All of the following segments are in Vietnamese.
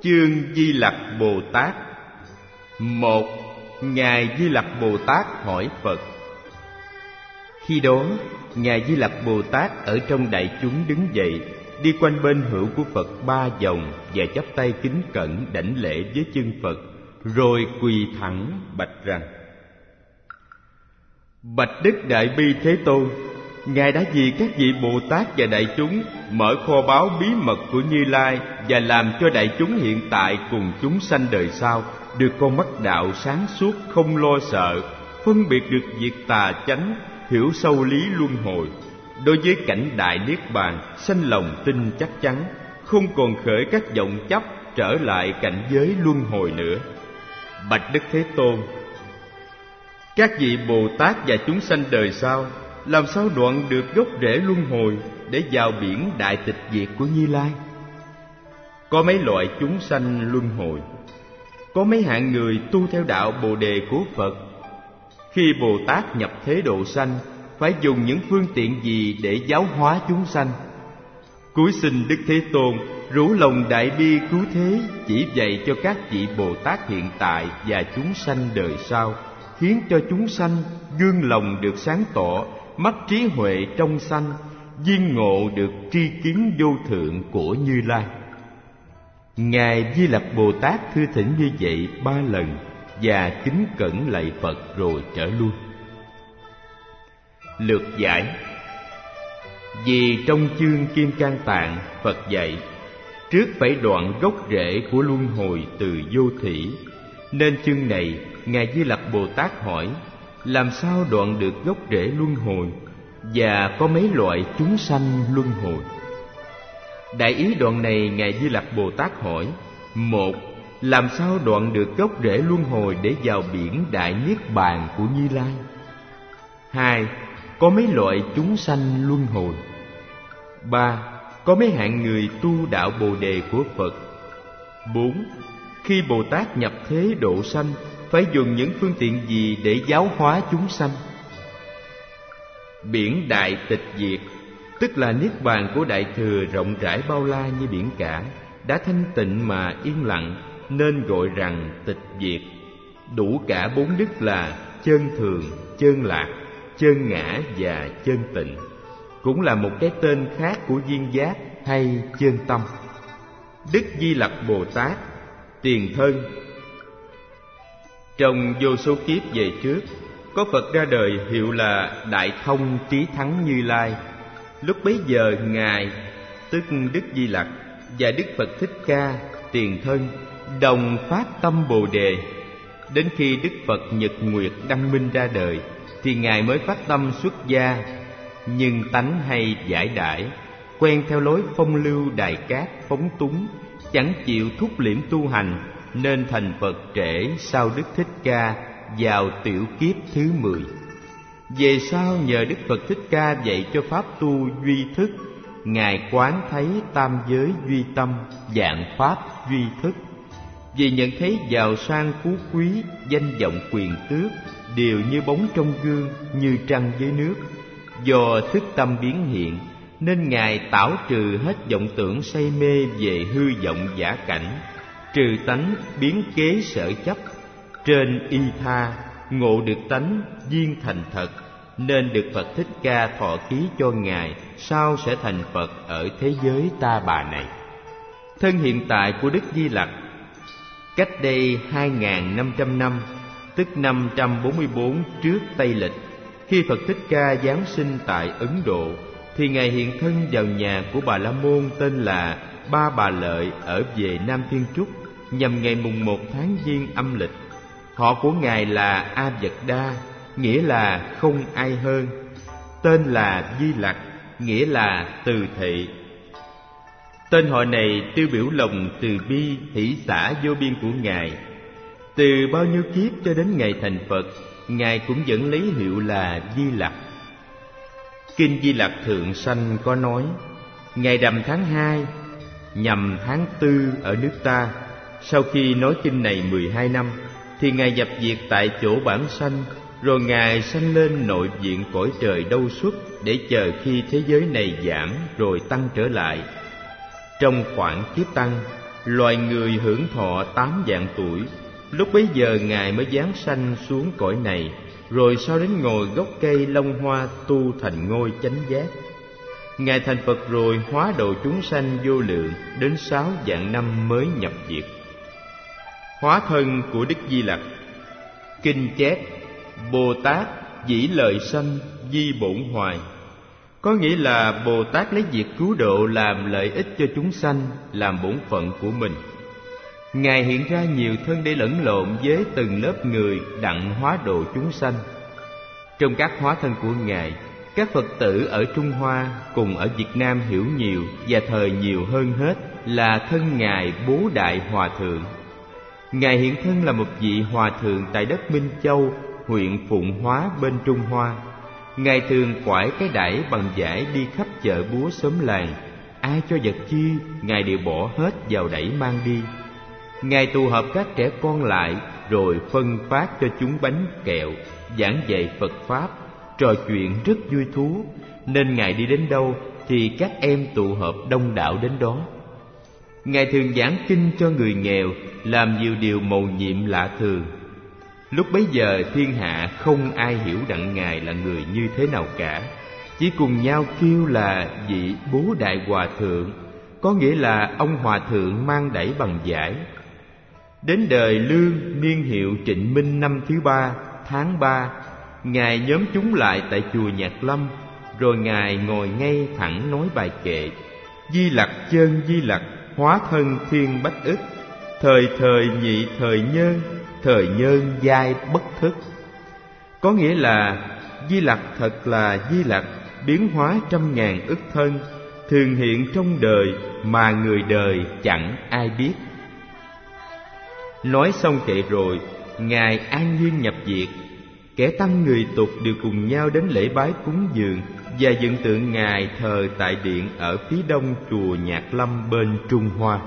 Chương Di Lặc Bồ Tát. 1. Ngài Di Lặc Bồ Tát hỏi Phật. Khi đó, Ngài Di Lặc Bồ Tát ở trong đại chúng đứng dậy, đi quanh bên hữu của Phật 3 vòng và chắp tay kính cẩn đảnh lễ với chân Phật, rồi quỳ thẳng bạch rằng: Bạch Đức Đại Bi Thế Tôn, Ngài đã vì các vị Bồ Tát và đại chúng mở kho báu bí mật của Như Lai và làm cho đại chúng hiện tại cùng chúng sanh đời sau được con mắt đạo sáng suốt, không lo sợ, phân biệt được việc tà chánh, hiểu sâu lý luân hồi. Đối với cảnh đại niết bàn, sanh lòng tin chắc chắn, không còn khởi các vọng chấp trở lại cảnh giới luân hồi nữa. Bạch Đức Thế Tôn, các vị Bồ Tát và chúng sanh đời sau làm sao đoạn được gốc rễ luân hồi để vào biển đại tịch diệt của Như Lai? Có mấy loại chúng sanh luân hồi, có mấy hạng người tu theo đạo Bồ Đề của Phật. Khi Bồ Tát nhập thế độ sanh, phải dùng những phương tiện gì để giáo hóa chúng sanh? Cúi xin Đức Thế Tôn rủ lòng đại bi cứu thế, chỉ dạy cho các vị Bồ Tát hiện tại và chúng sanh đời sau, khiến cho chúng sanh gương lòng được sáng tỏ, mắt trí huệ trong sanh, viên ngộ được tri kiến vô thượng của Như Lai. Ngài Di Lặc Bồ Tát thưa thỉnh như vậy 3 lần và kính cẩn lạy Phật rồi trở lui. Lược giải. Vì trong chương Kim Cang Tạng, Phật dạy trước phải đoạn gốc rễ của luân hồi từ vô thủy, nên chương này Ngài Di Lặc Bồ Tát hỏi làm sao đoạn được gốc rễ luân hồi và có mấy loại chúng sanh luân hồi. Đại ý đoạn này Ngài Di Lặc Bồ Tát hỏi: 1. Làm sao đoạn được gốc rễ luân hồi để vào biển đại niết bàn của Như Lai? 2. Có mấy loại chúng sanh luân hồi? 3. Có mấy hạng người tu đạo Bồ Đề của Phật? 4. Khi Bồ Tát nhập thế độ sanh, phải dùng những phương tiện gì để giáo hóa chúng sanh? Biển đại tịch diệt, tức là niết bàn của Đại Thừa rộng rãi bao la như biển cả, đã thanh tịnh mà yên lặng, nên gọi rằng tịch diệt. Đủ cả 4 đức là chân thường, chân lạc, chân ngã và chân tịnh. Cũng là một cái tên khác của duyên giác hay chân tâm. Đức Di Lặc Bồ Tát, tiền thân. Trong vô số kiếp về trước, có Phật ra đời hiệu là Đại Thông Trí Thắng Như Lai. Lúc bấy giờ Ngài, tức Đức Di Lặc, và Đức Phật Thích Ca, tiền thân, đồng phát tâm Bồ Đề. Đến khi Đức Phật Nhật Nguyệt Đăng Minh ra đời, thì Ngài mới phát tâm xuất gia. Nhưng tánh hay giải đãi, quen theo lối phong lưu đài cát phóng túng, chẳng chịu thúc liễm tu hành, nên thành Phật trễ sau Đức Thích Ca vào tiểu kiếp thứ 10. Về sau nhờ Đức Phật Thích Ca dạy cho pháp tu duy thức, Ngài quán thấy tam giới duy tâm, vạn pháp duy thức. Vì nhận thấy giàu sang phú quý, danh vọng quyền tước đều như bóng trong gương, như trăng dưới nước. Do thức tâm biến hiện, nên Ngài tảo trừ hết vọng tưởng say mê về hư vọng giả cảnh, trừ tánh biến kế sở chấp, trên y tha, ngộ được tánh viên thành thật, nên được Phật Thích Ca thọ ký cho Ngài, sau sẽ thành Phật ở thế giới ta bà này. Thân hiện tại của Đức Di Lặc cách đây 2.500 năm, tức 544 trước Tây Lịch, khi Phật Thích Ca giáng sinh tại Ấn Độ, thì Ngài hiện thân vào nhà của Bà La Môn tên là Ba Bà Lợi ở về Nam Thiên Trúc, nhằm ngày mùng 1 tháng Giêng âm lịch. Họ của Ngài là A Vật Đa, nghĩa là không ai hơn. Tên là Di Lặc, nghĩa là từ thị. Tên họ này tiêu biểu lòng từ bi hỷ xả vô biên của Ngài. Từ bao nhiêu kiếp cho đến ngày thành Phật, Ngài cũng vẫn lấy hiệu là Di Lặc. Kinh Di Lặc Thượng Sanh có nói: ngày rằm tháng 2, nhằm tháng 4 ở nước ta. Sau khi nói kinh này 12 năm, thì Ngài nhập diệt tại chỗ bản sanh, rồi Ngài sanh lên nội viện cõi trời Đâu Xuất, để chờ khi thế giới này giảm rồi tăng trở lại. Trong khoảng kiếp tăng, loài người hưởng thọ 8 vạn tuổi. Lúc bấy giờ Ngài mới giáng sanh xuống cõi này, rồi sau đến ngồi gốc cây Long Hoa tu thành ngôi chánh giác. Ngài thành Phật rồi hóa độ chúng sanh vô lượng, đến 6 vạn năm mới nhập diệt. Hóa thân của Đức Di Lặc. Kinh chép: Bồ Tát dĩ lời sanh di bổn hoài, có nghĩa là Bồ Tát lấy việc cứu độ làm lợi ích cho chúng sanh, làm bổn phận của mình. Ngài hiện ra nhiều thân để lẫn lộn với từng lớp người đặng hóa độ chúng sanh. Trong các hóa thân của Ngài, các Phật tử ở Trung Hoa cùng ở Việt Nam hiểu nhiều và thờ nhiều hơn hết là thân Ngài Bố Đại Hòa Thượng. Ngài hiện thân là một vị hòa thượng tại đất Minh Châu, huyện Phụng Hóa bên Trung Hoa. Ngài thường quải cái đẩy bằng vải đi khắp chợ búa xóm làng. Ai cho vật chi, Ngài đều bỏ hết vào đẩy mang đi. Ngài tụ họp các trẻ con lại, rồi phân phát cho chúng bánh kẹo, giảng dạy Phật Pháp, trò chuyện rất vui thú, nên Ngài đi đến đâu thì các em tụ họp đông đảo đến đó. Ngài thường giảng kinh cho người nghèo, làm nhiều điều mầu nhiệm lạ thường. Lúc bấy giờ thiên hạ không ai hiểu đặng Ngài là người như thế nào cả, chỉ cùng nhau kêu là vị Bố Đại Hòa Thượng, có nghĩa là ông Hòa Thượng mang đẩy bằng vải. Đến đời Lương niên hiệu Trịnh Minh năm thứ 3, tháng 3, Ngài nhóm chúng lại tại chùa Nhạc Lâm, rồi Ngài ngồi ngay thẳng nói bài kệ: Di Lặc chơn Di Lặc, hóa thân thiên bách ức, thời thời nhị thời nhân giai bất thức. Có nghĩa là Di Lặc thật là Di Lặc, biến hóa trăm ngàn ức thân, thường hiện trong đời mà người đời chẳng ai biết. Nói xong kệ rồi, Ngài an nhiên nhập diệt. Kẻ tăng người tục đều cùng nhau đến lễ bái cúng dường và dựng tượng Ngài thờ tại điện ở phía đông chùa Nhạc Lâm bên Trung Hoa.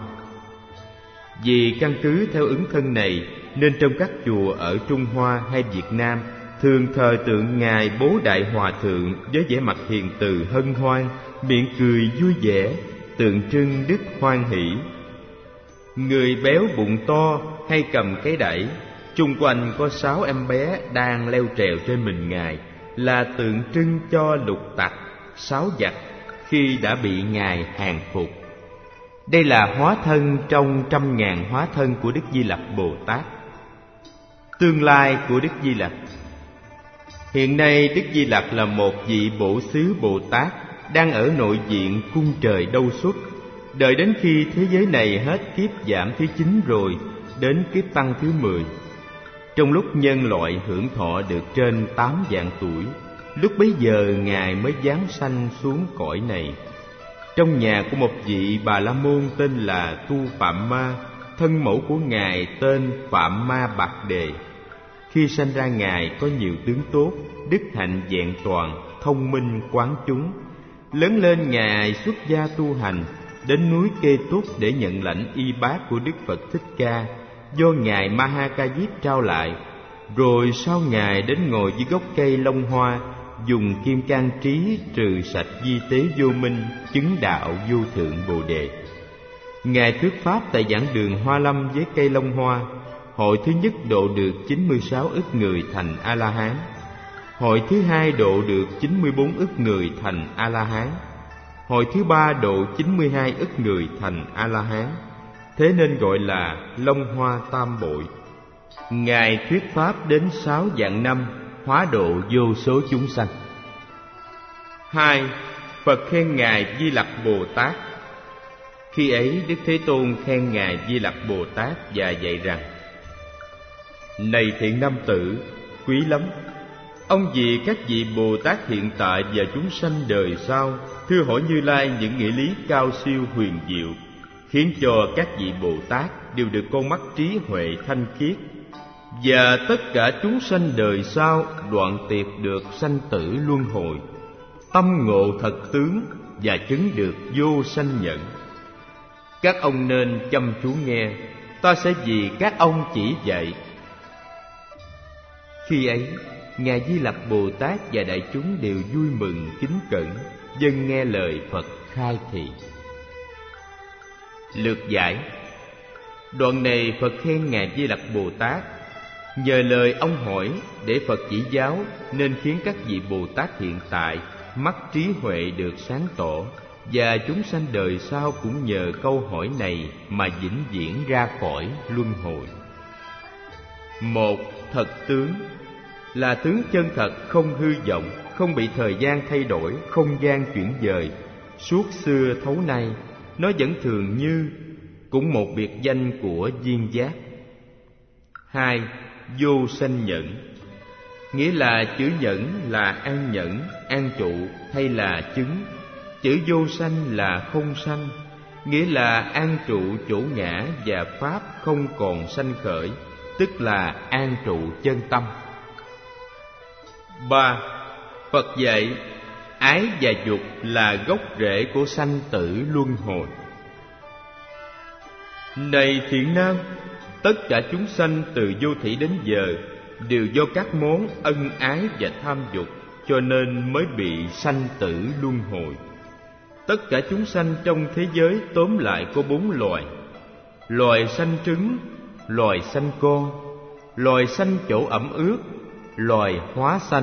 Vì căn cứ theo ứng thân này, nên trong các chùa ở Trung Hoa hay Việt Nam thường thờ tượng Ngài Bố Đại Hòa Thượng với vẻ mặt hiền từ hân hoan, miệng cười vui vẻ, tượng trưng đức hoan hỷ. Người béo bụng to hay cầm cái đẩy, chung quanh có 6 em bé đang leo trèo trên mình Ngài, là tượng trưng cho lục tặc, 6 giặc khi đã bị Ngài hàng phục. Đây là hóa thân trong trăm ngàn hóa thân của Đức Di Lặc Bồ Tát. Tương lai của Đức Di Lặc. Hiện nay Đức Di Lặc là một vị Bổ Xứ Bồ Tát đang ở nội viện cung trời Đâu Xuất. Đợi đến khi thế giới này hết kiếp giảm thứ 9 rồi, đến kiếp tăng thứ 10. Trong lúc nhân loại hưởng thọ được trên 8 vạn tuổi, lúc bấy giờ Ngài mới giáng sanh xuống cõi này. Trong nhà của một vị Bà La Môn tên là Tu Phạm Ma, thân mẫu của Ngài tên Phạm Ma Bạc Đề. Khi sanh ra Ngài có nhiều tướng tốt, đức hạnh vẹn toàn, thông minh quán chúng. Lớn lên Ngài xuất gia tu hành, đến núi Kê Túc để nhận lãnh y bát của Đức Phật Thích Ca, do Ngài Ma Ha Ca Diếp trao lại. Rồi sau Ngài đến ngồi dưới gốc cây Long Hoa, dùng kim cang trí trừ sạch di tế vô minh, chứng đạo vô thượng Bồ Đề. Ngài thuyết pháp tại giảng đường Hoa Lâm với cây Long Hoa. Hội thứ nhất độ được 96 ức người thành A-la-hán. Hội thứ hai độ được 94 ức người thành A-la-hán. Hội thứ ba độ 92 ức người thành A-la-hán. Thế nên gọi là Long Hoa Tam Bội. Ngài thuyết pháp đến 6 vạn năm, hóa độ vô số chúng sanh. 2. Phật khen Ngài Di Lặc Bồ Tát. Khi ấy Đức Thế Tôn khen Ngài Di Lặc Bồ Tát và dạy rằng: Này thiện nam tử, quý lắm, ông vì các vị Bồ Tát hiện tại và chúng sanh đời sau thưa hỏi Như Lai những nghĩa lý cao siêu huyền diệu, khiến cho các vị Bồ Tát đều được con mắt trí huệ thanh khiết, và tất cả chúng sanh đời sau đoạn tuyệt được sanh tử luân hồi, tâm ngộ thật tướng và chứng được vô sanh nhẫn. Các ông nên chăm chú nghe, ta sẽ vì các ông chỉ dạy. Khi ấy, Ngài Di Lặc Bồ Tát và đại chúng đều vui mừng kính cẩn, dâng nghe lời Phật khai thị. Lược giải. Đoạn này Phật khen Ngài Di Lặc Bồ Tát. Nhờ lời ông hỏi để Phật chỉ giáo, nên khiến các vị Bồ Tát hiện tại mắt trí huệ được sáng tỏ, và chúng sanh đời sau cũng nhờ câu hỏi này mà vĩnh viễn ra khỏi luân hồi. Một, thật tướng là tướng chân thật, không hư vọng, không bị thời gian thay đổi, không gian chuyển dời, suốt xưa thấu nay, nó vẫn thường như, cũng một biệt danh của duyên giác. Hai, vô sanh nhẫn, nghĩa là chữ nhẫn là an nhẫn, an trụ hay là chứng. Chữ vô sanh là không sanh, nghĩa là an trụ chỗ ngã và pháp không còn sanh khởi, tức là an trụ chân tâm. Ba, Phật dạy ái và dục là gốc rễ của sanh tử luân hồi. Này thiện nam, tất cả chúng sanh từ vô thủy đến giờ đều do các món ân ái và tham dục, cho nên mới bị sanh tử luân hồi. Tất cả chúng sanh trong thế giới tóm lại có 4 loài: loài sanh trứng, loài sanh con, loài sanh chỗ ẩm ướt, loài hóa sanh.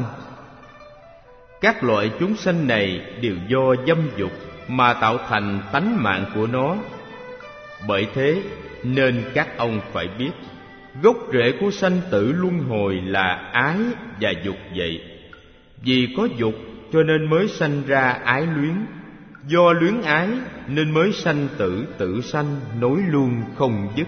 Các loại chúng sanh này đều do dâm dục mà tạo thành tánh mạng của nó. Bởi thế nên các ông phải biết, gốc rễ của sanh tử luân hồi là ái và dục vậy. Vì có dục cho nên mới sanh ra ái luyến, do luyến ái nên mới sanh tử tử sanh, nối luôn không dứt.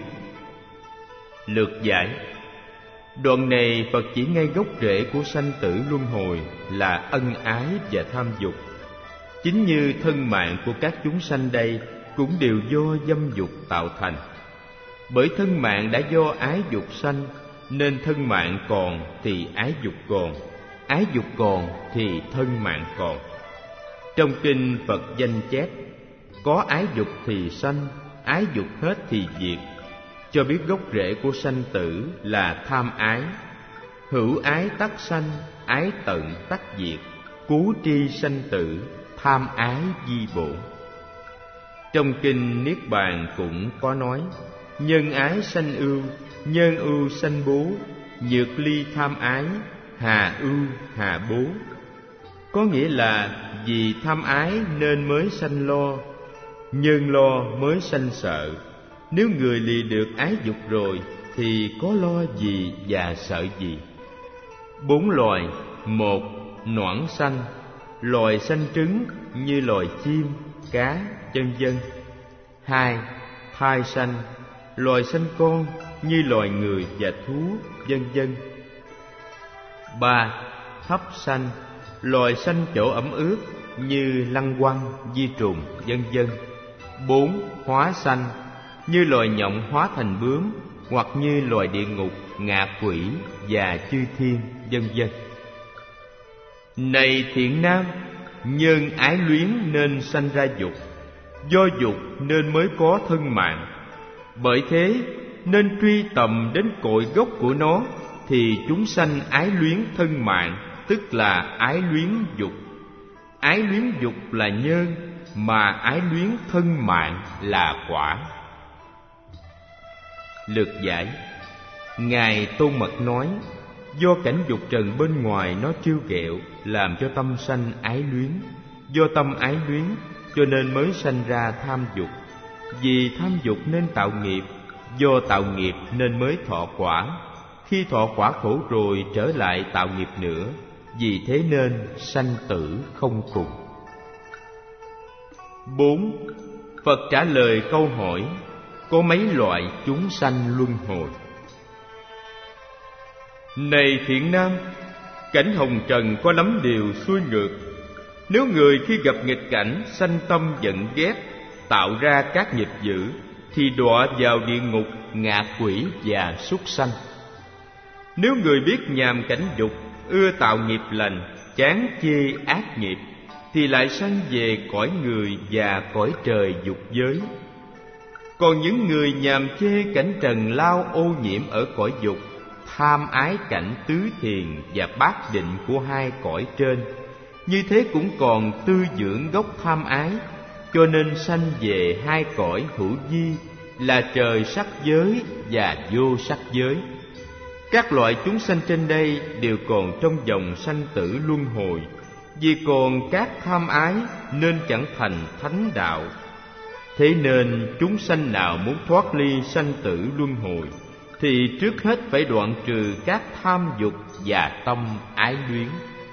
Lược giải: đoạn này Phật chỉ ngay gốc rễ của sanh tử luân hồi là ân ái và tham dục. Chính như thân mạng của các chúng sanh đây cũng đều do dâm dục tạo thành. Bởi thân mạng đã do ái dục sanh, nên thân mạng còn thì ái dục còn, ái dục còn thì thân mạng còn. Trong kinh Phật danh chép, có ái dục thì sanh, ái dục hết thì diệt, cho biết gốc rễ của sanh tử là tham ái. Hữu ái tắc sanh, ái tận tắc diệt, cố tri sanh tử, tham ái di bổn. Trong kinh Niết Bàn cũng có nói, nhân ái sanh ưu, nhân ưu sanh bố, nhược ly tham ái, hà ưu hà bố. Có nghĩa là vì tham ái nên mới sanh lo, nhân lo mới sanh sợ. Nếu người lìa được ái dục rồi thì có lo gì và sợ gì? 4 loài: 1. Noãn sanh, loài sanh trứng như loài chim, cá, vân vân. 2. Thai sanh, loài sanh con như loài người và thú, vân vân. 3. Thấp sanh, loài sanh chỗ ẩm ướt như lăng quăng, vi trùng, vân vân. 4. Hóa sanh, như loài nhộng hóa thành bướm, hoặc như loài địa ngục, ngạ quỷ và chư thiên, vân vân. Này thiện nam, nhân ái luyến nên sanh ra dục, do dục nên mới có thân mạng. Bởi thế nên truy tầm đến cội gốc của nó, thì chúng sanh ái luyến thân mạng, tức là ái luyến dục. Ái luyến dục là nhân, mà ái luyến thân mạng là quả. Lược giải: Ngài Tôn Mật nói, do cảnh dục trần bên ngoài nó trêu ghẹo, làm cho tâm sanh ái luyến. Do tâm ái luyến cho nên mới sanh ra tham dục. Vì tham dục nên tạo nghiệp, do tạo nghiệp nên mới thọ quả. Khi thọ quả khổ rồi trở lại tạo nghiệp nữa, vì thế nên sanh tử không cùng. 4. Phật trả lời câu hỏi, có mấy loại chúng sanh luân hồi. Này thiện nam, cảnh hồng trần có lắm điều xuôi ngược. Nếu người khi gặp nghịch cảnh sanh tâm giận ghét, tạo ra các nghiệp dữ, thì đọa vào địa ngục, ngạ quỷ và súc sanh. Nếu người biết nhàm cảnh dục, ưa tạo nghiệp lành, chán chê ác nghiệp, thì lại sanh về cõi người và cõi trời dục giới. Còn những người nhàm chê cảnh trần lao ô nhiễm ở cõi dục, tham ái cảnh tứ thiền và bát định của 2 cõi trên, như thế cũng còn tư dưỡng gốc tham ái, cho nên sanh về 2 cõi hữu vi là trời sắc giới và vô sắc giới. Các loại chúng sanh trên đây đều còn trong vòng sanh tử luân hồi, vì còn các tham ái nên chẳng thành thánh đạo. Thế nên chúng sanh nào muốn thoát ly sanh tử luân hồi thì trước hết phải đoạn trừ các tham dục và tâm ái luyến.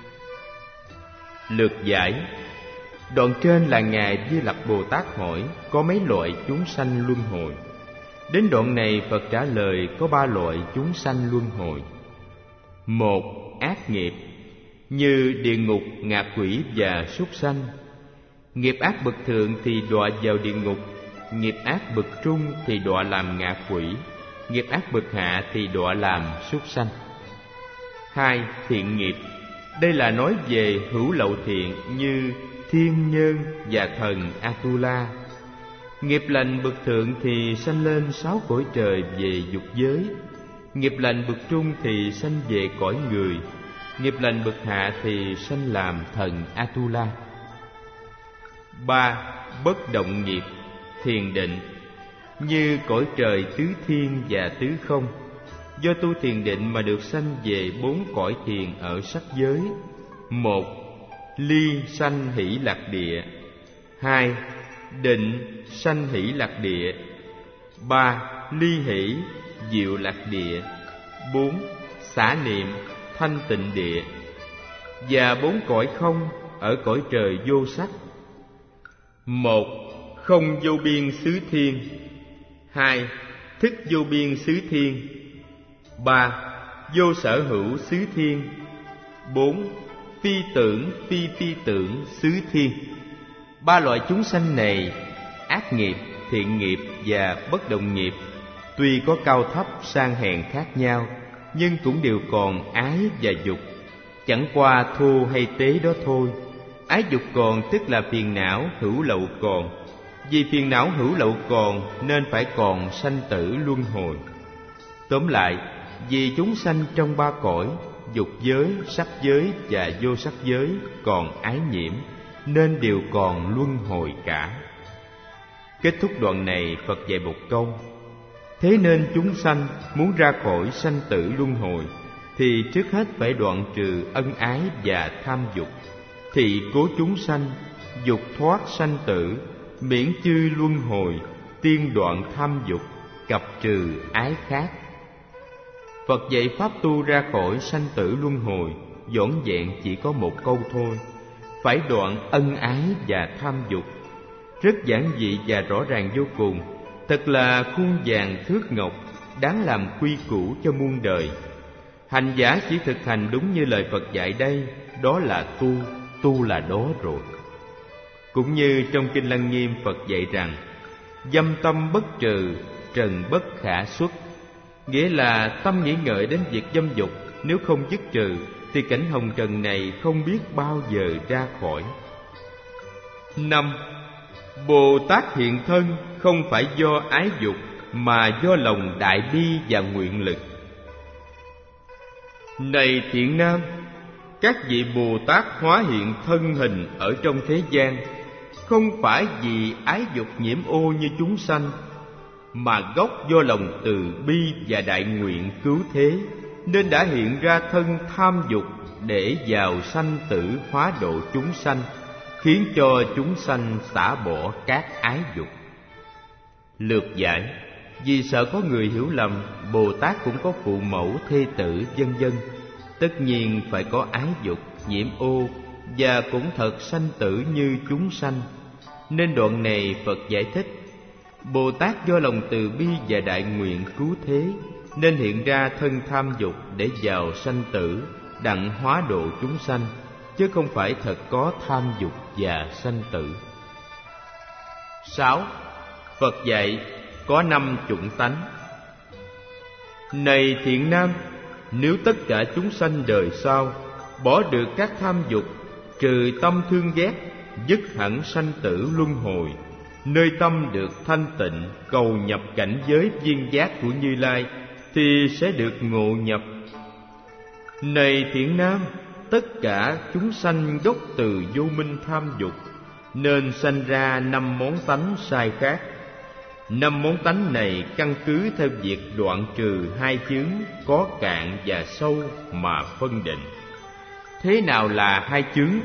Lược giải. Đoạn trên là Ngài Di Lặc Bồ Tát hỏi có mấy loại chúng sanh luân hồi. Đến đoạn này Phật trả lời có 3 loại chúng sanh luân hồi. 1. Ác nghiệp, như địa ngục, ngạ quỷ và súc sanh. Nghiệp ác bậc thượng thì đọa vào địa ngục, nghiệp ác bậc trung thì đọa làm ngạ quỷ, nghiệp ác bậc hạ thì đọa làm súc sanh. 2. Thiện nghiệp, đây là nói về hữu lậu thiện như thiên nhân và thần Atula. Nghiệp lành bậc thượng thì sanh lên 6 cõi trời về dục giới, nghiệp lành bậc trung thì sanh về cõi người, nghiệp lành bậc hạ thì sanh làm thần Atula. 3. Bất động nghiệp, thiền định, như cõi trời tứ thiên và tứ không. Do tu thiền định mà được sanh về 4 cõi thiền ở sắc giới. 1. Ly sanh hỷ lạc địa. 2. Định sanh hỷ lạc địa. 3. Ly hỷ diệu lạc địa. 4. Xả niệm thanh tịnh địa. Và 4 cõi không ở cõi trời vô sắc. 1. Không vô biên xứ thiên. 2. Thức vô biên xứ thiên. 3. Vô sở hữu xứ thiên. 4. Phi tưởng phi phi tưởng xứ thiên. 3 loại chúng sanh này, ác nghiệp, thiện nghiệp và bất động nghiệp, tuy có cao thấp sang hèn khác nhau, nhưng cũng đều còn ái và dục. Chẳng qua thô hay tế đó thôi. Ái dục còn tức là phiền não hữu lậu còn. Vì phiền não hữu lậu còn nên phải còn sanh tử luân hồi. Tóm lại, vì chúng sanh trong 3 cõi, dục giới, sắc giới và vô sắc giới còn ái nhiễm, nên đều còn luân hồi cả. Kết thúc đoạn này, Phật dạy một câu: thế nên chúng sanh muốn ra khỏi sanh tử luân hồi thì trước hết phải đoạn trừ ân ái và tham dục, thị cố chúng sanh, dục thoát sanh tử, miễn chư luân hồi, tiên đoạn tham dục, cập trừ ái khác. Phật dạy pháp tu ra khỏi sanh tử luân hồi vỏn vẹn chỉ có một câu thôi: phải đoạn ân ái và tham dục. Rất giản dị và rõ ràng vô cùng, thật là khuôn vàng thước ngọc, đáng làm quy củ cho muôn đời. Hành giả chỉ thực hành đúng như lời Phật dạy đây, đó là tu là đó rồi. Cũng như trong Kinh Lăng Nghiêm, Phật dạy rằng dâm tâm bất trừ, trần bất khả xuất, nghĩa là tâm nghĩ ngợi đến việc dâm dục, nếu không dứt trừ thì cảnh hồng trần này không biết bao giờ ra khỏi. 5. Bồ Tát hiện thân không phải do ái dục, mà do lòng đại bi và nguyện lực. Này thiện nam, các vị Bồ Tát hóa hiện thân hình ở trong thế gian, không phải vì ái dục nhiễm ô như chúng sanh, mà gốc do lòng từ bi và đại nguyện cứu thế, nên đã hiện ra thân tham dục để vào sanh tử hóa độ chúng sanh, khiến cho chúng sanh xả bỏ các ái dục. Lược giải. Vì sợ có người hiểu lầm, Bồ Tát cũng có phụ mẫu, thê tử, vân vân, tất nhiên phải có ái dục, nhiễm ô, và cũng thật sanh tử như chúng sanh. Nên đoạn này Phật giải thích: Bồ Tát do lòng từ bi và đại nguyện cứu thế, nên hiện ra thân tham dục để vào sanh tử, đặng hóa độ chúng sanh, chứ không phải thật có tham dục và sanh tử. 6. Phật dạy có 5 chủng tánh. Này thiện nam, nếu tất cả chúng sanh đời sau bỏ được các tham dục, trừ tâm thương ghét, dứt hẳn sanh tử luân hồi, nơi tâm được thanh tịnh, cầu nhập cảnh giới viên giác của Như Lai, thì sẽ được ngộ nhập. Này thiện nam, tất cả chúng sanh gốc từ vô minh tham dục, nên sanh ra 5 món tánh sai khác. Năm món tánh này căn cứ theo việc đoạn trừ hai chướng có cạn và sâu mà phân định. Thế nào là hai chướng?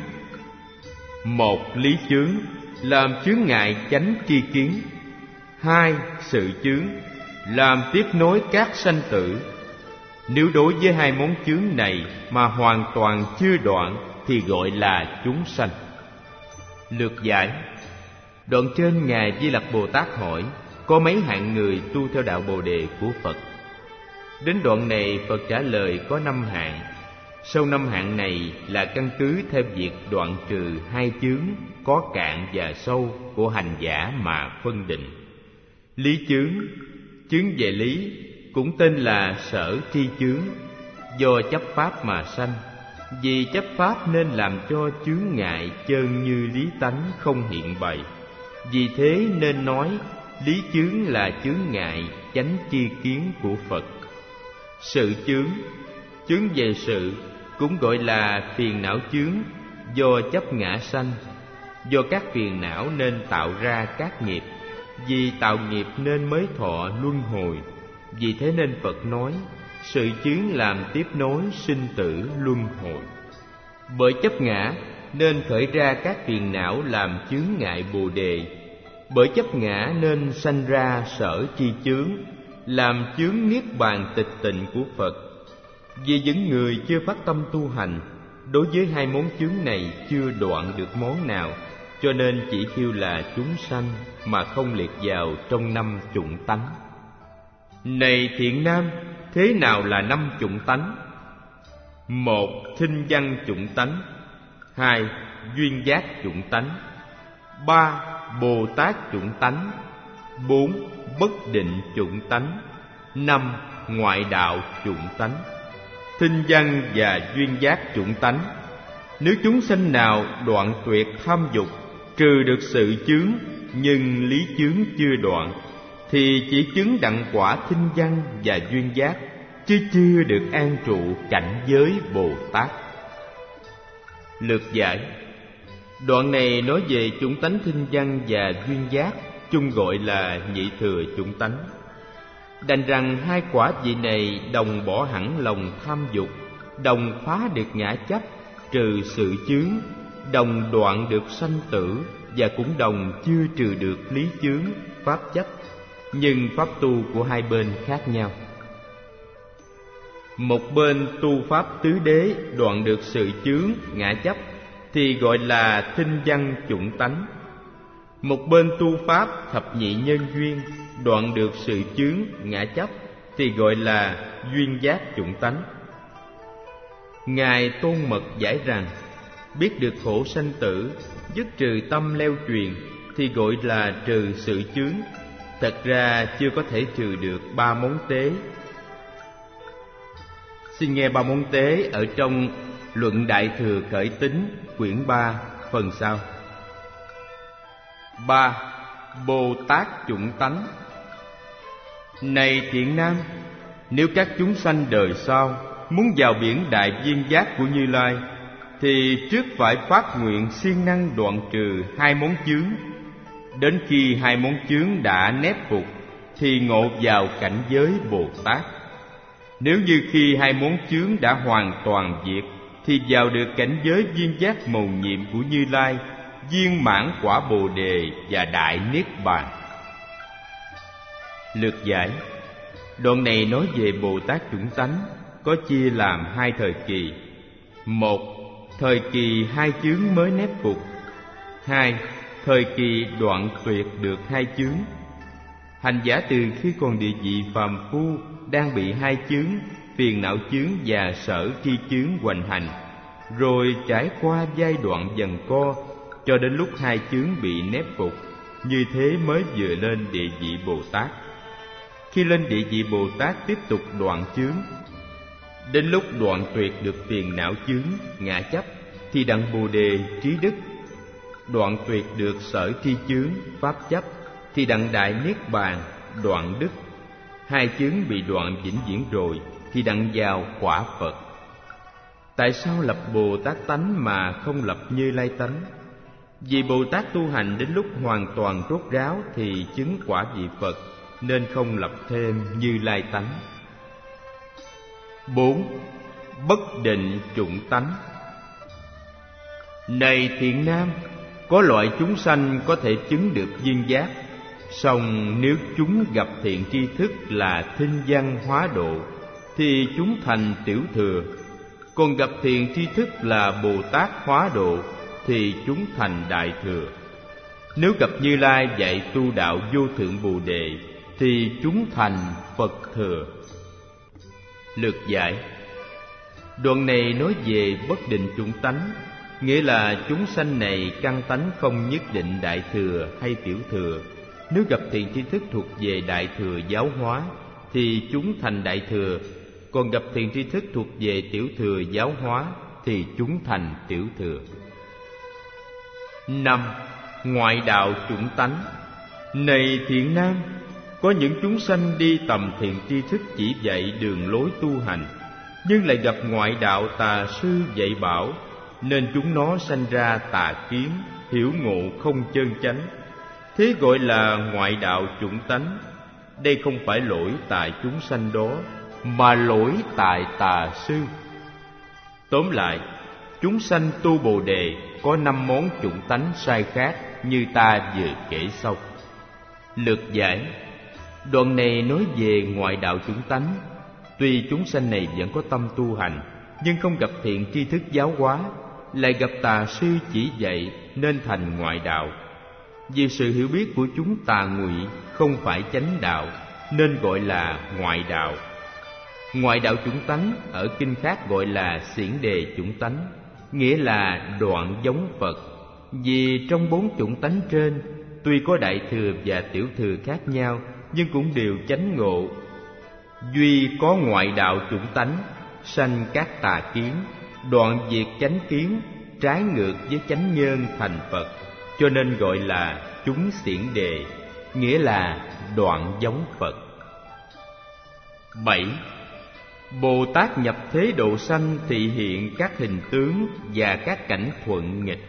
Một, lý chướng, làm chướng ngại chánh tri kiến. Hai, sự chướng, làm tiếp nối các sanh tử. Nếu đối với hai món chướng này mà hoàn toàn chưa đoạn thì gọi là chúng sanh. Lược giải. Đoạn trên Ngài Di Lặc Bồ Tát hỏi có mấy hạng người tu theo đạo Bồ Đề của Phật. Đến đoạn này Phật trả lời có 5 hạng. Sau 5 hạng này là căn cứ theo việc đoạn trừ hai chướng có cạn và sâu của hành giả mà phân định. Lý chướng, chướng về lý, cũng tên là sở tri chướng, do chấp pháp mà sanh. Vì chấp pháp nên làm cho chướng ngại chơn như lý tánh không hiện bày. Vì thế nên nói lý chướng là chướng ngại chánh tri kiến của Phật. Sự chướng, chướng về sự, cũng gọi là phiền não chướng, do chấp ngã sanh. Do các phiền não nên tạo ra các nghiệp, vì tạo nghiệp nên mới thọ luân hồi. Vì thế nên Phật nói sự chướng làm tiếp nối sinh tử luân hồi. Bởi chấp ngã nên khởi ra các phiền não làm chướng ngại Bồ Đề. Bởi chấp ngã nên sanh ra sở tri chướng, làm chướng niết bàn tịch tịnh của Phật. Vì những người chưa phát tâm tu hành, đối với hai món chướng này chưa đoạn được món nào, cho nên chỉ kêu là chúng sanh mà không liệt vào trong 5 chủng tánh. Này thiện nam, thế nào là 5 chủng tánh? 1. Thinh văn chủng tánh. 2. Duyên giác chủng tánh. 3. Bồ Tát chủng tánh. 4. Bất định chủng tánh. 5. Ngoại đạo chủng tánh. Thinh văn và duyên giác chủng tánh. Nếu chúng sanh nào đoạn tuyệt tham dục, trừ được sự chướng nhưng lý chướng chưa đoạn, thì chỉ chứng đặng quả thinh văn và duyên giác, chứ chưa được an trụ cảnh giới Bồ Tát. Lược giải. Đoạn này nói về chủng tánh thinh văn và duyên giác, chung gọi là nhị thừa chủng tánh. Đành rằng hai quả vị này đồng bỏ hẳn lòng tham dục, đồng phá được ngã chấp, trừ sự chướng, đồng đoạn được sanh tử, và cũng đồng chưa trừ được lý chướng, pháp chấp. Nhưng pháp tu của hai bên khác nhau. Một bên tu pháp tứ đế đoạn được sự chướng, ngã chấp, thì gọi là thinh văn chủng tánh. Một bên tu pháp thập nhị nhân duyên đoạn được sự chướng, ngã chấp, thì gọi là duyên giác chủng tánh. Ngài Tôn Mật giải rằng biết được khổ sanh tử, dứt trừ tâm leo truyền, thì gọi là trừ sự chướng. Thật ra chưa có thể trừ được 3 món tế. Xin nghe 3 món tế ở trong Luận Đại Thừa Khởi Tín quyển 3 phần sau. 3. Bồ Tát chủng tánh. Này thiện nam, nếu các chúng sanh đời sau muốn vào biển đại viên giác của Như Lai, thì trước phải phát nguyện siêng năng đoạn trừ 2 món chướng. Đến khi 2 món chướng đã nép phục, thì ngộ vào cảnh giới Bồ Tát. Nếu như khi 2 món chướng đã hoàn toàn diệt, thì vào được cảnh giới viên giác mầu nhiệm của Như Lai, viên mãn quả Bồ Đề và đại niết bàn. Lược giải. Đoạn này nói về Bồ Tát chủng tánh, có chia làm 2 thời kỳ. 1. Thời kỳ 2 chướng mới nép phục. 2. Thời kỳ đoạn tuyệt được 2 chướng. Hành giả từ khi còn địa vị phàm phu đang bị 2 chướng, phiền não chướng và sở tri chướng hoành hành, rồi trải qua giai đoạn giằng co cho đến lúc 2 chướng bị nép phục, như thế mới vừa lên địa vị Bồ Tát. Khi lên địa vị Bồ Tát tiếp tục đoạn chướng. Đến lúc đoạn tuyệt được phiền não chướng, ngã chấp, thì đặng Bồ Đề trí đức. Đoạn tuyệt được sở tri chướng, pháp chấp, thì đặng đại niết bàn, đoạn đức. 2 chướng bị đoạn vĩnh viễn rồi, thì đặng vào quả Phật. Tại sao lập Bồ Tát tánh mà không lập Như Lai tánh? Vì Bồ Tát tu hành đến lúc hoàn toàn rốt ráo thì chứng quả vị Phật, nên không lập thêm Như Lai tánh. 4. Bất định chủng tánh. Này thiện nam, có loại chúng sanh có thể chứng được duyên giác, song nếu chúng gặp thiện tri thức là thinh văn hóa độ thì chúng thành tiểu thừa, còn gặp thiện tri thức là Bồ Tát hóa độ thì chúng thành đại thừa. Nếu gặp Như Lai dạy tu đạo vô thượng Bồ Đề thì chúng thành Phật thừa. Lược giải. Đoạn này nói về bất định chủng tánh, nghĩa là chúng sanh này căn tánh không nhất định đại thừa hay tiểu thừa. Nếu gặp thiện tri thức thuộc về đại thừa giáo hóa thì chúng thành đại thừa, còn gặp thiện tri thức thuộc về tiểu thừa giáo hóa thì chúng thành tiểu thừa. 5. Ngoại đạo chủng tánh. Này thiện nam, có những chúng sanh đi tầm thiện tri thức chỉ dạy đường lối tu hành, nhưng lại gặp ngoại đạo tà sư dạy bảo, nên chúng nó sanh ra tà kiến, hiểu ngộ không chân chánh. Thế gọi là ngoại đạo chủng tánh. Đây không phải lỗi tại chúng sanh đó, mà lỗi tại tà sư. Tóm lại, chúng sanh tu Bồ Đề có 5 món chủng tánh sai khác như ta vừa kể sau. Lược giải. Đoạn này nói về ngoại đạo chủng tánh. Tuy chúng sanh này vẫn có tâm tu hành, nhưng không gặp thiện tri thức giáo hóa, lại gặp tà sư chỉ dạy nên thành ngoại đạo. Vì sự hiểu biết của chúng tà ngụy không phải chánh đạo, nên gọi là ngoại đạo. Ngoại đạo chủng tánh ở kinh khác gọi là xiển đề chủng tánh, nghĩa là đoạn giống Phật. Vì trong 4 chủng tánh trên, tuy có đại thừa và tiểu thừa khác nhau, nhưng cũng đều chánh ngộ. Duy có ngoại đạo chủng tánh, sanh các tà kiến, đoạn diệt chánh kiến, trái ngược với chánh nhân thành Phật, cho nên gọi là chúng xiển đề, nghĩa là đoạn giống Phật. 7. Bồ Tát nhập thế độ sanh thị hiện các hình tướng và các cảnh thuận nghịch.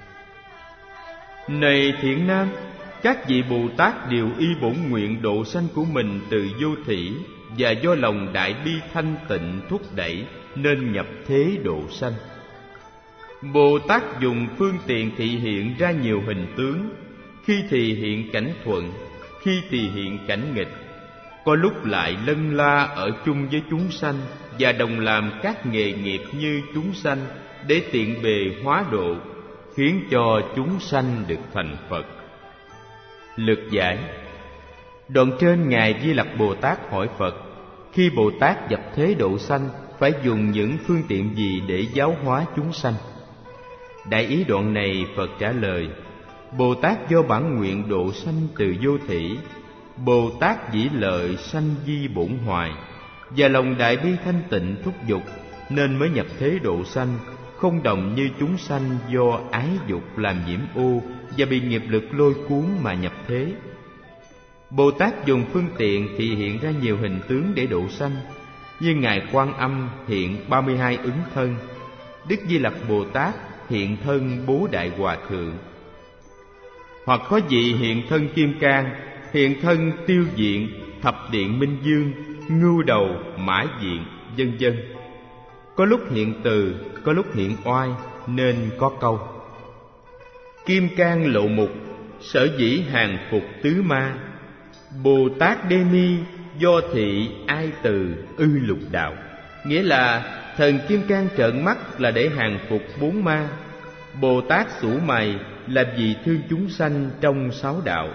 Này thiện nam, các vị Bồ Tát đều y bổn nguyện độ sanh của mình từ vô thỉ, và do lòng đại bi thanh tịnh thúc đẩy nên nhập thế độ sanh. Bồ Tát dùng phương tiện thị hiện ra nhiều hình tướng, khi thì hiện cảnh thuận, khi thì hiện cảnh nghịch, có lúc lại lân la ở chung với chúng sanh và đồng làm các nghề nghiệp như chúng sanh để tiện bề hóa độ, khiến cho chúng sanh được thành Phật. Lược giải. Đoạn trên Ngài Di Lặc Bồ Tát hỏi Phật, khi Bồ Tát nhập thế độ sanh phải dùng những phương tiện gì để giáo hóa chúng sanh? Đại ý đoạn này Phật trả lời, Bồ Tát do bản nguyện độ sanh từ vô thỉ, Bồ Tát dĩ lợi sanh di bổn hoài, và lòng đại bi thanh tịnh thúc giục, nên mới nhập thế độ sanh, không đồng như chúng sanh do ái dục làm nhiễm ô và bị nghiệp lực lôi cuốn mà nhập thế. Bồ Tát dùng phương tiện thị hiện ra nhiều hình tướng để độ sanh, như Ngài Quan Âm hiện 32 ứng thân, Đức Di Lặc Bồ Tát hiện thân Bố Đại Hòa Thượng, hoặc có vị hiện thân Kim Cang, hiện thân Tiêu Diện, Thập Điện Minh Dương, Ngưu Đầu, Mã Diện, vân vân. Có lúc hiện từ, có lúc hiện oai, nên có câu Kim Cang lộ mục, sở dĩ hàng phục tứ ma, Bồ Tát Đê Mi do thị ai từ ư lục đạo. Nghĩa là thần Kim Cang trợn mắt là để hàng phục 4 ma, Bồ Tát sủ mày là vì thương chúng sanh trong 6 đạo.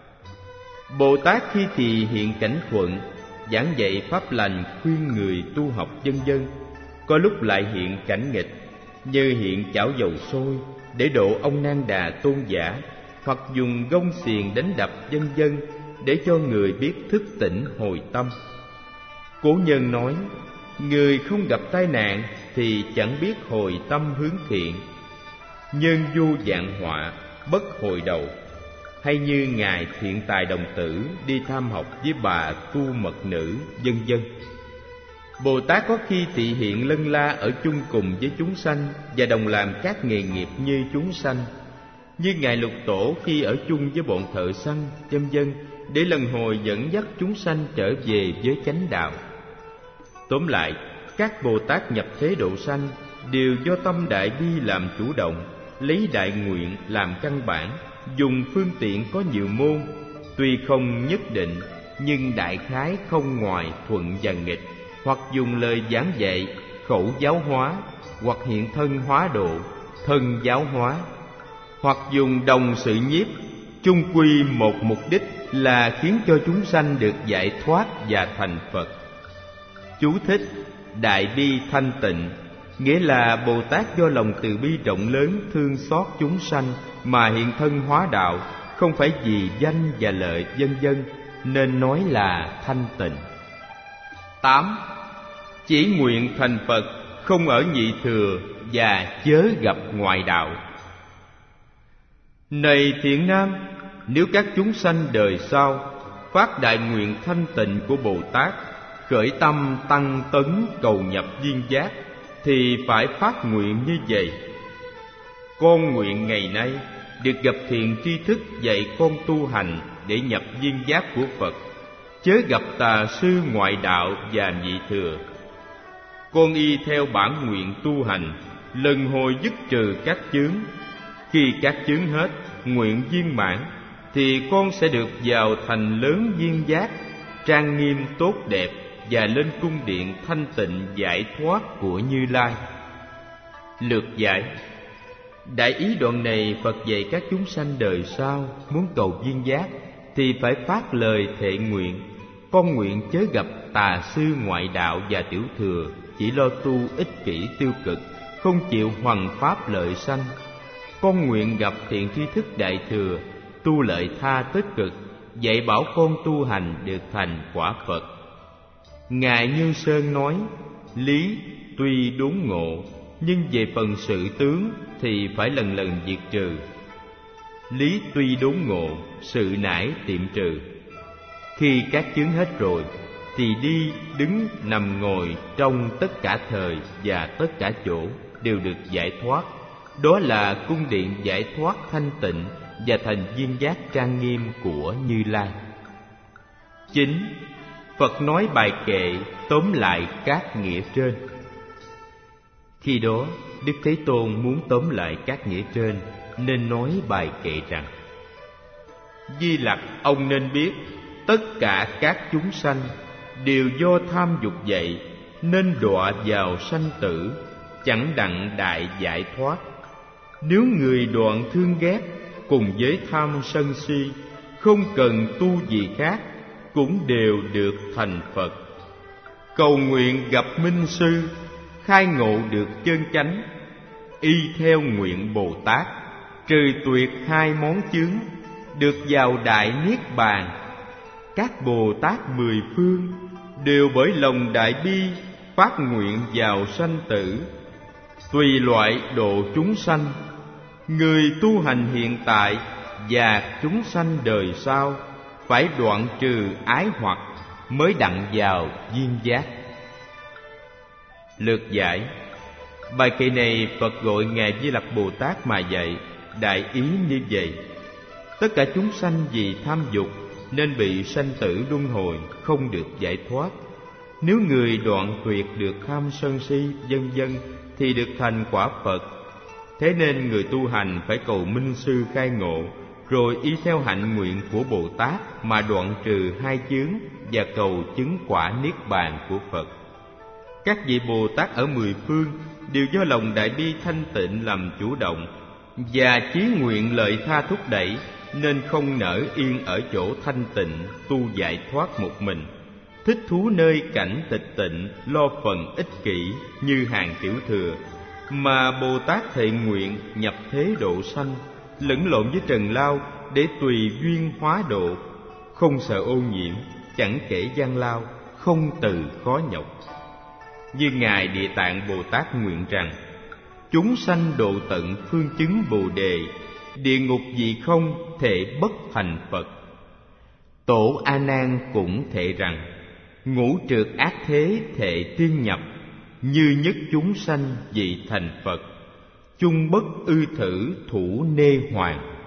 Bồ Tát khi thì hiện cảnh thuận, giảng dạy pháp lành khuyên người tu học vân vân. Có lúc lại hiện cảnh nghịch, như hiện chảo dầu sôi để độ ông Nan Đà tôn giả, hoặc dùng gông xiềng đánh đập vân vân để cho người biết thức tỉnh hồi tâm. Cố nhân nói, người không gặp tai nạn thì chẳng biết hồi tâm hướng thiện. Nhân vô vạn họa, bất hồi đầu. Hay như Ngài Thiện Tài Đồng Tử đi tham học với bà Tu Mật Nữ, vân vân. Bồ Tát có khi thị hiện lân la ở chung cùng với chúng sanh và đồng làm các nghề nghiệp như chúng sanh. như Ngài Lục Tổ khi ở chung với bọn thợ săn, vân vân, để lần hồi dẫn dắt chúng sanh trở về với chánh đạo. Tóm lại, các Bồ Tát nhập thế độ sanh đều do tâm đại bi làm chủ động, lấy đại nguyện làm căn bản, dùng phương tiện có nhiều môn, tuy không nhất định nhưng đại khái không ngoài thuận và nghịch, hoặc dùng lời giảng dạy, khẩu giáo hóa, hoặc hiện thân hóa độ, thân giáo hóa, hoặc dùng đồng sự nhiếp, chung quy một mục đích là khiến cho chúng sanh được giải thoát và thành Phật. Chú thích: đại bi thanh tịnh nghĩa là Bồ Tát do lòng từ bi rộng lớn thương xót chúng sanh mà hiện thân hóa đạo, không phải vì danh và lợi vân vân, nên nói là thanh tịnh. 8. Chỉ nguyện thành Phật, không ở nhị thừa và chớ gặp ngoại đạo. Này thiện nam, nếu các chúng sanh đời sau phát đại nguyện thanh tịnh của Bồ Tát, khởi tâm tăng tấn cầu nhập viên giác, thì phải phát nguyện như vậy: con nguyện ngày nay được gặp thiện tri thức dạy con tu hành để nhập viên giác của Phật, chớ gặp tà sư ngoại đạo và nhị thừa. Con y theo bản nguyện tu hành, lần hồi dứt trừ các chướng. Khi các chướng hết, nguyện viên mãn, thì con sẽ được vào thành lớn viên giác, trang nghiêm tốt đẹp, và lên cung điện thanh tịnh giải thoát của Như Lai. Lược giải: đại ý đoạn này, Phật dạy các chúng sanh đời sau muốn cầu viên giác thì phải phát lời thệ nguyện: con nguyện chớ gặp tà sư ngoại đạo và tiểu thừa, chỉ lo tu ích kỷ tiêu cực, không chịu hoằng pháp lợi sanh. Con nguyện gặp thiện tri thức đại thừa, tu lợi tha tất cực, dạy bảo con tu hành được thành quả Phật. Ngài Như Sơn nói: lý tuy đốn ngộ, nhưng về phần sự tướng thì phải lần lần diệt trừ. Lý tuy đốn ngộ, sự nải tiệm trừ. Khi các chướng hết rồi, thì đi, đứng, nằm, ngồi trong tất cả thời và tất cả chỗ đều được giải thoát. Đó là cung điện giải thoát thanh tịnh và thành viên giác trang nghiêm của Như Lai. 9. Phật nói bài kệ tóm lại các nghĩa trên. Khi đó, Đức Thế Tôn muốn tóm lại các nghĩa trên, nên nói bài kệ rằng: Di Lặc, ông nên biết, tất cả các chúng sanh đều do tham dục dậy, nên đọa vào sanh tử, chẳng đặng đại giải thoát. Nếu người đoạn thương ghét cùng với tham sân si, không cần tu gì khác, cũng đều được thành Phật. Cầu nguyện gặp Minh Sư, khai ngộ được chân chánh, y theo nguyện Bồ Tát, trừ tuyệt hai món chướng, được vào đại niết bàn. Các Bồ Tát mười phương đều bởi lòng đại bi phát nguyện vào sanh tử, tùy loại độ chúng sanh. Người tu hành hiện tại và chúng sanh đời sau phải đoạn trừ ái hoặc, mới đặng vào viên giác. Lược giải: bài kệ này Phật gọi Ngài Di Lặc Bồ Tát mà dạy, đại ý như vậy: tất cả chúng sanh vì tham dục nên bị sanh tử luân hồi, không được giải thoát. Nếu người đoạn tuyệt được tham sân si vân vân thì được thành quả Phật. Thế nên người tu hành phải cầu Minh Sư khai ngộ, rồi y theo hạnh nguyện của Bồ Tát mà đoạn trừ hai chướng và cầu chứng quả niết bàn của Phật. Các vị Bồ Tát ở mười phương đều do lòng đại bi thanh tịnh làm chủ động, và chí nguyện lợi tha thúc đẩy, nên không nỡ yên ở chỗ thanh tịnh tu giải thoát một mình, thích thú nơi cảnh tịch tịnh, lo phần ích kỷ như hàng tiểu thừa, mà Bồ Tát thệ nguyện nhập thế độ sanh, lẫn lộn với trần lao để tùy duyên hóa độ, không sợ ô nhiễm, chẳng kể gian lao, không từ khó nhọc. Như Ngài Địa Tạng Bồ Tát nguyện rằng: chúng sanh độ tận phương chứng Bồ Đề, địa ngục vì không thể bất thành Phật. Tổ A Nan cũng thệ rằng: ngũ trượt ác thế thệ tiên nhập, như nhất chúng sanh vì thành Phật, chung bất ư thử thủ nê hoàng.